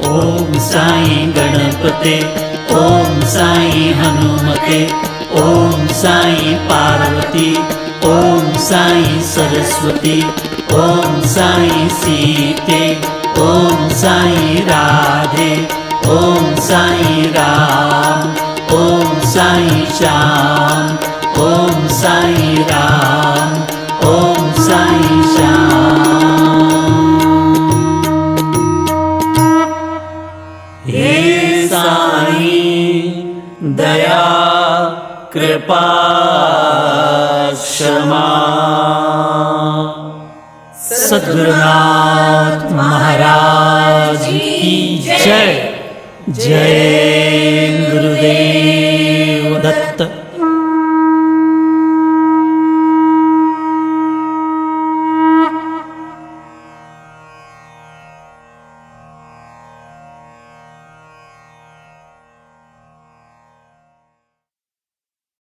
ओम साई गणपते, ओम साई हनुमते, ओम साई पार्वती, ओम साई सरस्वती, ओम साई सीते, ओम साई राधे, ओम साई राम, ओम साई श्याम, ओम साई राम, ओम साई श्याम। हे साई दया कृपा क्षमा। सद्गुरुनाथ महाराज की जय जय।